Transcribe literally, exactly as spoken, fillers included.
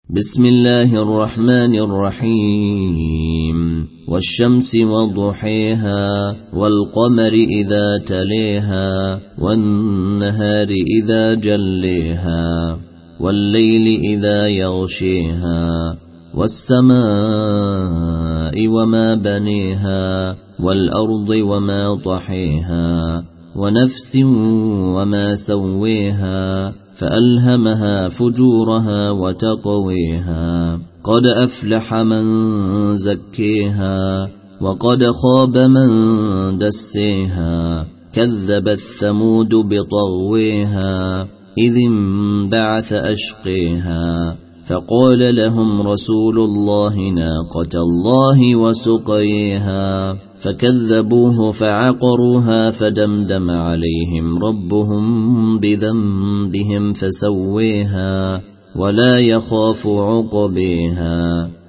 بسم الله الرحمن الرحيم والشمس وضحيها والقمر إذا تليها والنهار إذا جليها والليل إذا يغشيها والسماء وما بنيها والأرض وما طحيها ونفس وما سويها فألهمها فجورها وتقويها قد أفلح من زكيها وقد خاب من دسيها كذبت ثمود بطغويها إذ انبعث أشقيها فقال لهم رسول الله ناقة الله وسقيها فكذبوه فعقروها فدمدم عليهم ربهم بذنبهم فسويها ولا يخاف عقبيها.